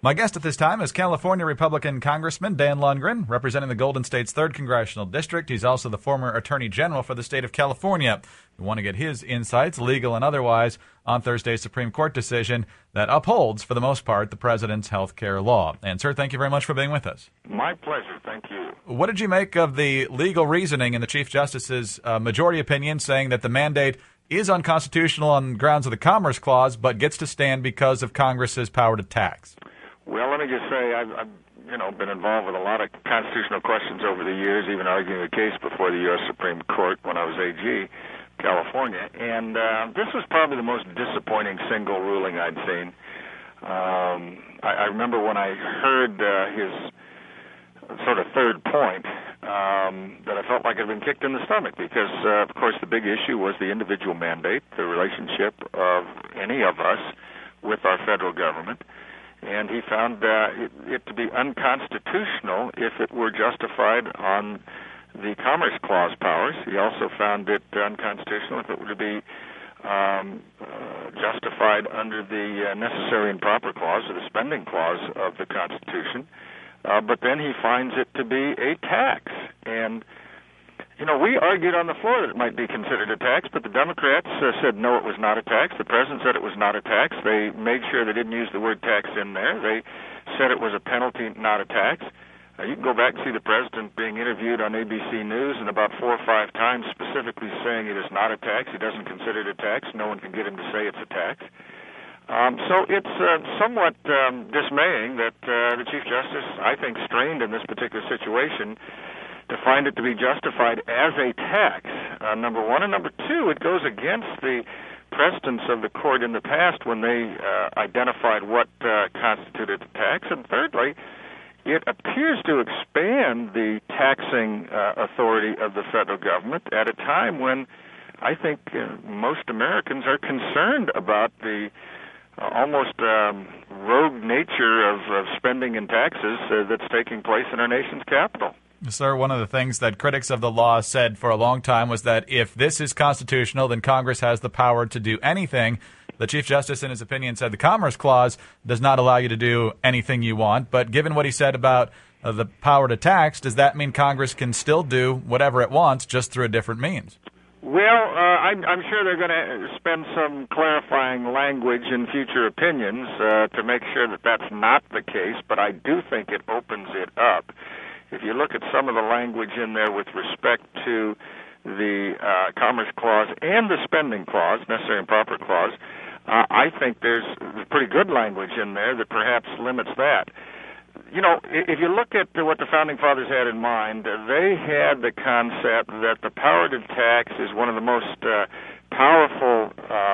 My guest at this time is California Republican Congressman Dan Lundgren, representing the Golden State's 3rd Congressional District. He's also the former Attorney General for the state of California. We want to get his insights, legal and otherwise, on Thursday's Supreme Court decision that upholds, for the most part, the president's health care law. And, sir, thank you very much for being with us. My pleasure. Thank you. What did you make of the legal reasoning in the Chief Justice's majority opinion saying that the mandate is unconstitutional on grounds of the Commerce Clause, but gets to stand because of Congress's power to tax? Well, let me just say I've been involved with a lot of constitutional questions over the years, even arguing a case before the U.S. Supreme Court when I was AG, California. And this was probably the most disappointing single ruling I'd seen. I remember when I heard his sort of third point, that I felt like I'd been kicked in the stomach because, of course, the big issue was the individual mandate, the relationship of any of us with our federal government. And he found it to be unconstitutional if it were justified on the Commerce Clause powers. He also found it unconstitutional if it were to be justified under the Necessary and Proper Clause or the Spending Clause of the Constitution. But then he finds it to be a tax. And we argued on the floor that it might be considered a tax, but the Democrats said no, it was not a tax. The president said it was not a tax. They made sure they didn't use the word tax in there. They said it was a penalty, not a tax. You can go back and see the president being interviewed on ABC News and about 4 or 5 times specifically saying it is not a tax. He doesn't consider it a tax. No one can get him to say it's a tax. So it's somewhat dismaying that the Chief Justice, I think, strained in this particular situation to find it to be justified as a tax, number one. And number two, it goes against the precedents of the court in the past when they identified what constituted a tax. And thirdly, it appears to expand the taxing authority of the federal government at a time when I think most Americans are concerned about the almost rogue nature of spending and taxes that's taking place in our nation's capital. Sir, one of the things that critics of the law said for a long time was that if this is constitutional, then Congress has the power to do anything. The Chief Justice, in his opinion, said the Commerce Clause does not allow you to do anything you want. But given what he said about the power to tax, does that mean Congress can still do whatever it wants, just through a different means? Well, I'm sure they're going to spend some clarifying language in future opinions to make sure that that's not the case, but I do think it opens it up. If you look at some of the language in there with respect to the Commerce Clause and the Spending Clause, Necessary and Proper Clause, I think there's pretty good language in there that perhaps limits that. If you look at what the Founding Fathers had in mind, they had the concept that the power to tax is one of the most powerful,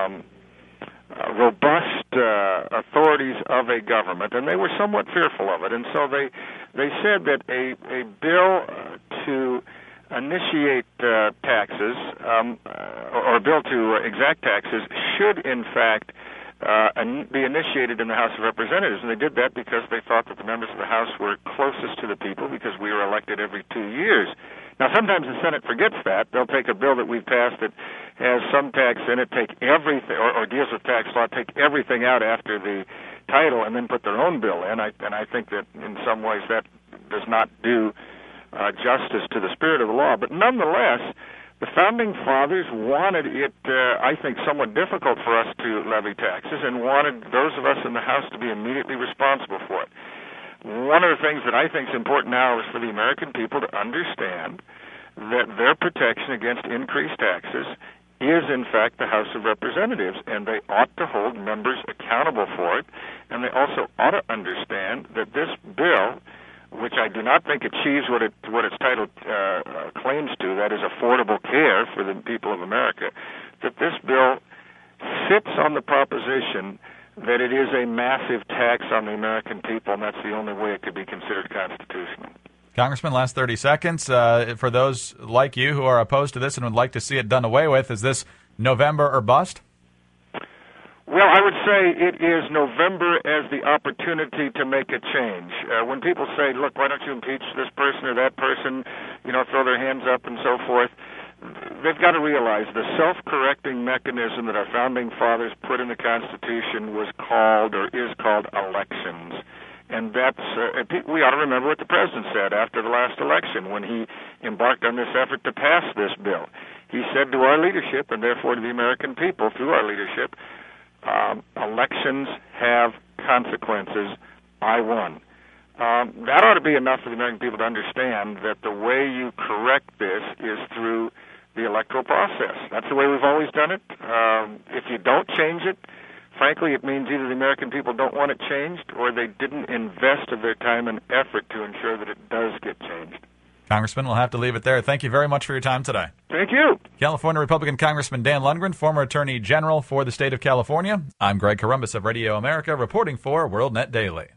robust authorities of a government, and they were somewhat fearful of it. And so they said that a bill to initiate taxes, or a bill to exact taxes, should in fact be initiated in the House of Representatives. And they did that because they thought that the members of the House were closest to the people, because we were elected every 2 years. Now, sometimes the Senate forgets that. They'll take a bill that we've passed that has some tax in it, take everything, or deals with tax law, take everything out after the title, and then put their own bill in. And I think that in some ways that does not do justice to the spirit of the law. But nonetheless, the Founding Fathers wanted it, I think, somewhat difficult for us to levy taxes, and wanted those of us in the House to be immediately responsible for it. One of the things that I think is important now is for the American people to understand that their protection against increased taxes is, in fact, the House of Representatives, and they ought to hold members accountable for it. And they also ought to understand that this bill, which I do not think achieves what its title claims to, that is affordable care for the people of America, that this bill sits on the proposition that it is a massive tax on the American people, and that's the only way it could be considered constitutional. Congressman, last 30 seconds. For those like you who are opposed to this and would like to see it done away with, is this November or bust? Well, I would say it is November as the opportunity to make a change. When people say, look, why don't you impeach this person or that person, throw their hands up and so forth, they've got to realize the self-correcting mechanism that our Founding Fathers put in the Constitution was called, or is called, elections. And that's we ought to remember what the president said after the last election when he embarked on this effort to pass this bill. He said to our leadership, and therefore to the American people through our leadership, elections have consequences. I won. That ought to be enough for the American people to understand that the way you correct this is through the electoral process. That's the way we've always done it. If you don't change it, frankly, it means either the American people don't want it changed or they didn't invest of their time and effort to ensure that it does get changed. Congressman, we'll have to leave it there. Thank you very much for your time today. Thank you. California Republican Congressman Dan Lundgren, former Attorney General for the state of California. I'm Greg Corombos of Radio America, reporting for WorldNet Daily.